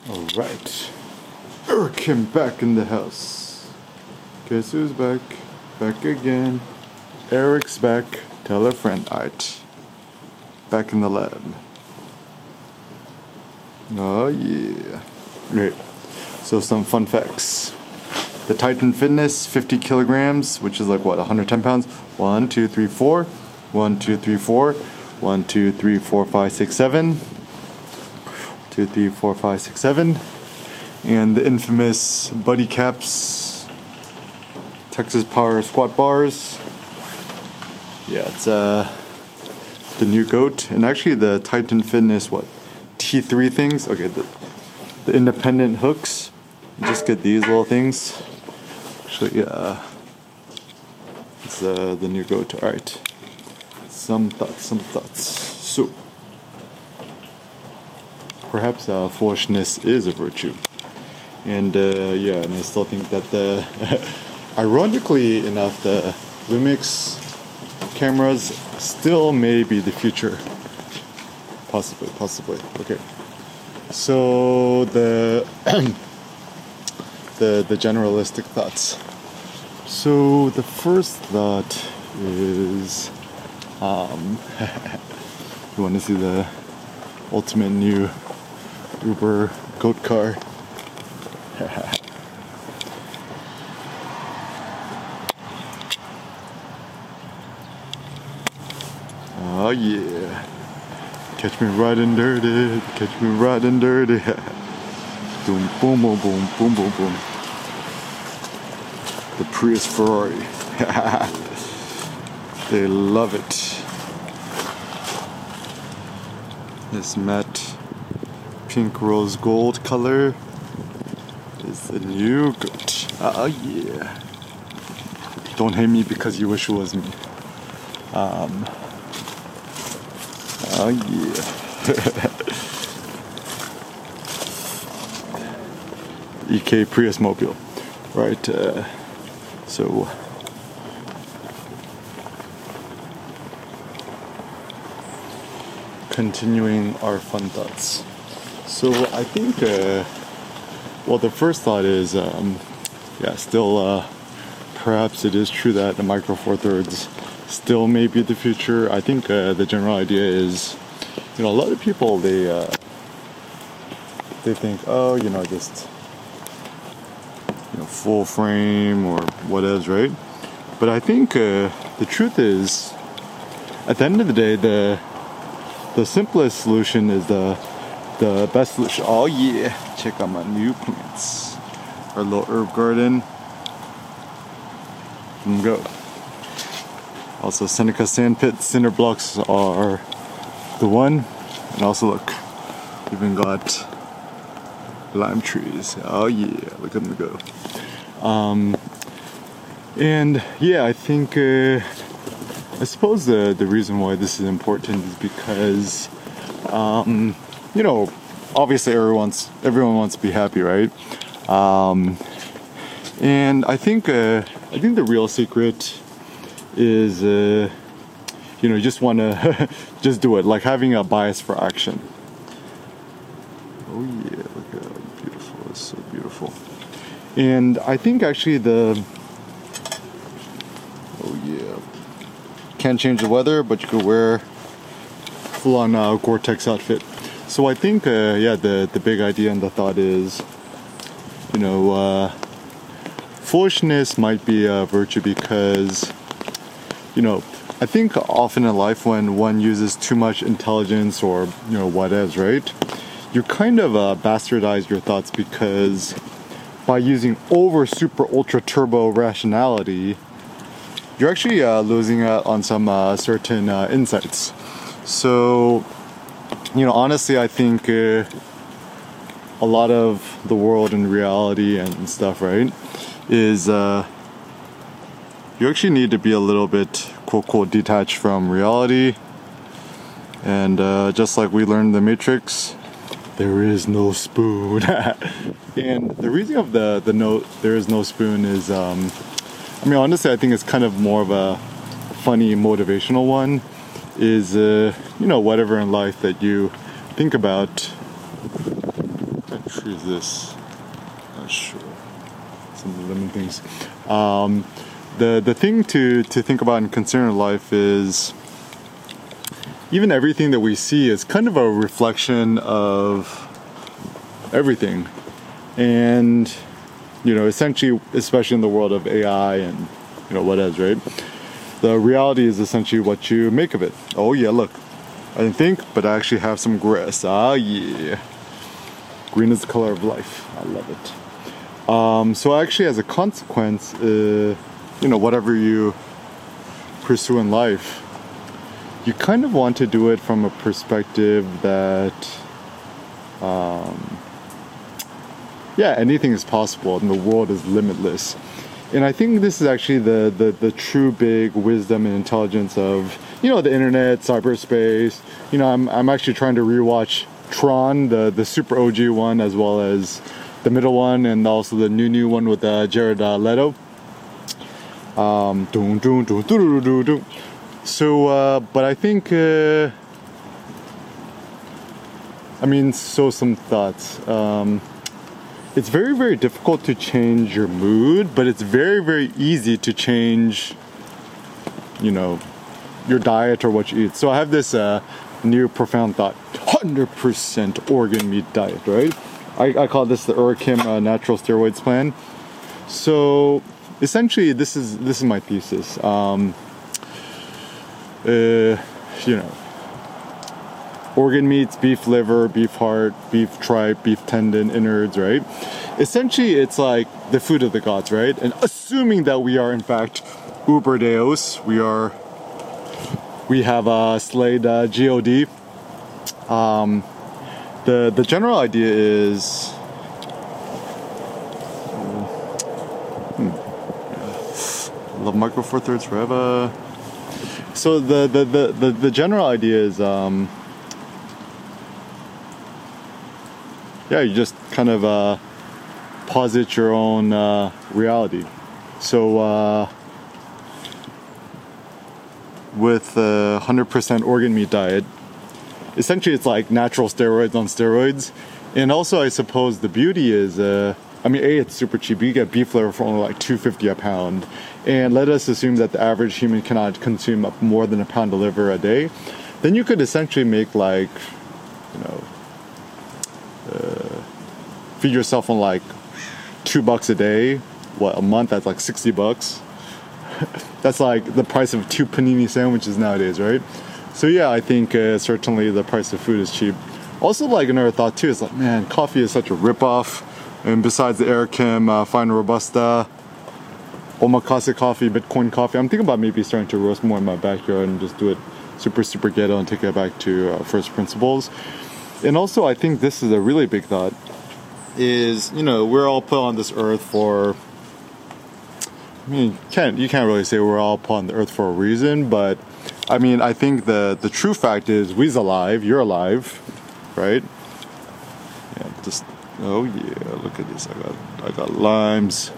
Alright, Eric Kim back in the house. Guess who's back? Back again. Eric's back. Tell a friend. Alright, back in the lab. Oh yeah. Great. So some fun facts. The Titan Fitness 50 kilograms, which is like what, 110 pounds? 1, 2, 3, 4. 1, 2, 3, 4. 1, 2, 3, 4, 5, 6, 7. 2, 3, 4, 5, 6, 7. And the infamous Buddy Caps Texas Power Squat Bars. Yeah, it's the new GOAT. And actually the Titan Fitness, what, T3 things? Okay, the independent hooks. You just get these little things. Actually, it's the new GOAT. Alright. Some thoughts. So, perhaps foolishness is a virtue. And and I still think that ironically enough, the Lumix cameras still may be the future. Possibly. Okay. So the generalistic thoughts. So the first thought is, you want to see the ultimate new Uber GOAT car. Oh yeah. Catch me riding dirty. Catch me riding dirty. Boom, boom, boom, boom, boom, boom, boom. The Prius Ferrari. They love it. This matte pink rose gold color is the new GOAT. Oh yeah. Don't hate me because you wish it was me. Oh yeah. EK Prius Mobile. Right, so continuing our fun thoughts. So I think, the first thought is, still, perhaps it is true that the Micro Four Thirds still may be the future. I think the general idea is, a lot of people, they think, just full frame or whatever, right? But I think the truth is, at the end of the day, the simplest solution is the best solution. Oh yeah, check out my new plants. Our little herb garden. Go. Also, Seneca Sandpit cinder blocks are the one. And also look, even got lime trees. Oh yeah, look at them go. I think I suppose the reason why this is important is because obviously everyone wants to be happy, right? And I think the real secret is you just want to just do it, like having a bias for action. Oh yeah, look how beautiful. It's so beautiful. And I think actually can't change the weather, but you could wear full-on Gore-Tex outfit. So I think the big idea and the thought is, foolishness might be a virtue because I think often in life when one uses too much intelligence or whatever, right, you kind of bastardize your thoughts, because by using super ultra turbo rationality, you're actually losing out on some certain insights. So honestly, I think a lot of the world and reality and stuff, right, is you actually need to be a little bit quote detached from reality. And just like we learned in the Matrix, there is no spoon. And the reason of the note, there is no spoon, is honestly, I think it's kind of more of a funny motivational one. Is whatever in life that you think about What tree is this? Not sure. Some lemon things. The thing to think about and consider in life is even everything that we see is kind of a reflection of everything. And, essentially, especially in the world of AI and, what else, right? The reality is essentially what you make of it. Oh yeah, look. I didn't think, but I actually have some grass. Ah yeah. Green is the color of life. I love it. So actually as a consequence, whatever you pursue in life, you kind of want to do it from a perspective that anything is possible and the world is limitless. And I think this is actually the true big wisdom and intelligence of, the internet, cyberspace. I'm actually trying to rewatch Tron, the super OG one, as well as the middle one, and also the new one with Jared Leto. So, but I think, some thoughts. It's very, very difficult to change your mood, but it's very, very easy to change, your diet or what you eat. So I have this new profound thought: 100% organ meat diet, right? I call this the Urkim natural steroids plan. So essentially, this is my thesis. Organ meats, beef liver, beef heart, beef tripe, beef tendon, innards, right? Essentially, it's like the food of the gods, right? And assuming that we are in fact uber deos, we have slayed God. The general idea is love Micro Four Thirds forever. So the general idea is you just kind of posit your own reality. So with a 100% organ meat diet, essentially it's like natural steroids on steroids. And also I suppose the beauty is, it's super cheap. You get beef liver for only like $2.50 a pound. And let us assume that the average human cannot consume more than a pound of liver a day. Then you could essentially make feed yourself on like $2 a day. A month? That's like $60. That's like the price of 2 panini sandwiches nowadays, right? So yeah, I think certainly the price of food is cheap. Also, another thought too is man, coffee is such a ripoff. And besides the Urkim Fine Robusta, Omakase coffee, Bitcoin coffee, I'm thinking about maybe starting to roast more in my backyard and just do it super, super ghetto and take it back to first principles. And also, I think this is a really big thought, is, we're all put on this earth for, you can't really say we're all put on the earth for a reason, but, I think the true fact is we's alive, you're alive, right? Yeah, oh yeah, look at this, I got limes,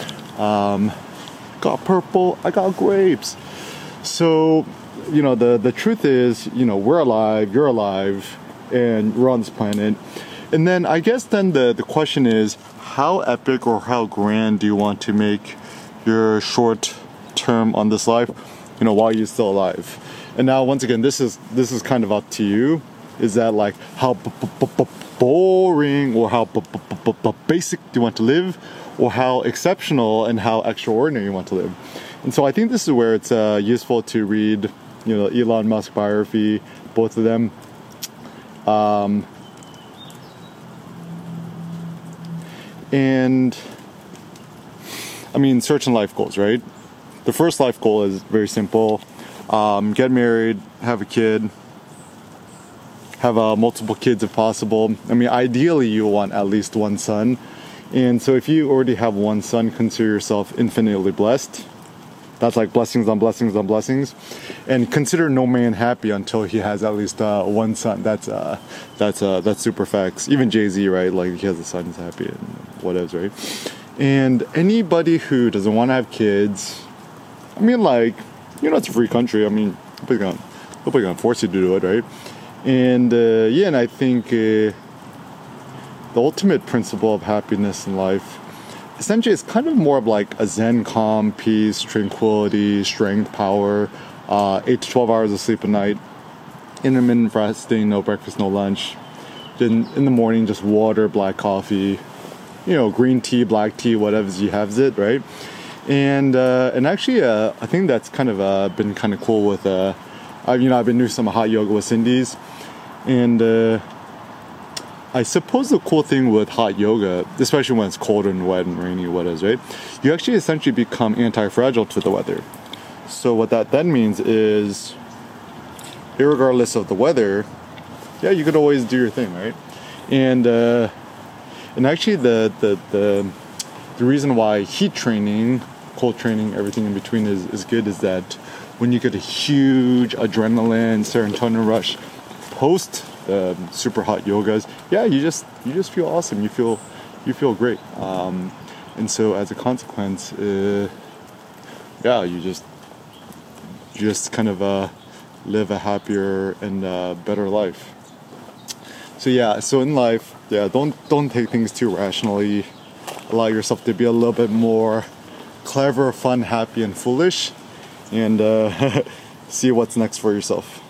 got purple, I got grapes. So, the truth is, we're alive, you're alive, and we're on this planet. And then I guess then the question is, how epic or how grand do you want to make your short term on this life, while you're still alive? And now once again, this is kind of up to you. Is that like how boring or how basic do you want to live, or how exceptional and how extraordinary you want to live? And so I think this is where it's useful to read, Elon Musk biography, both of them. And certain life goals, right? The first life goal is very simple. Get married, have a kid, have multiple kids if possible. Ideally you want at least one son. And so if you already have one son, consider yourself infinitely blessed. That's like blessings on blessings on blessings. And consider no man happy until he has at least one son. That's super facts. Even Jay-Z, right? Like, he has a son, he's happy and whatever, right? And anybody who doesn't want to have kids, it's a free country. Nobody's gonna force you to do it, right? And and I think the ultimate principle of happiness in life, essentially it's kind of more of like a zen, calm, peace, tranquility, strength, power, 8 to 12 hours of sleep a night, intermittent fasting, no breakfast, no lunch. Then in the morning, just water, black coffee, green tea, black tea, whatever you have it, right? And actually, I think that's kind of been kind of cool with, I've been doing some hot yoga with Cindy's, and I suppose the cool thing with hot yoga, especially when it's cold and wet and rainy, what is, right? You actually essentially become anti-fragile to the weather. So what that then means is, irregardless of the weather, yeah, you could always do your thing, right? And actually the reason why heat training, cold training, everything in between is good is that when you get a huge adrenaline, serotonin rush post super hot yogas, yeah, you just feel awesome. You feel great. And so as a consequence, yeah, you just kind of live a happier and better life. So yeah, so in life, yeah, don't take things too rationally. Allow yourself to be a little bit more clever, fun, happy, and foolish, and see what's next for yourself.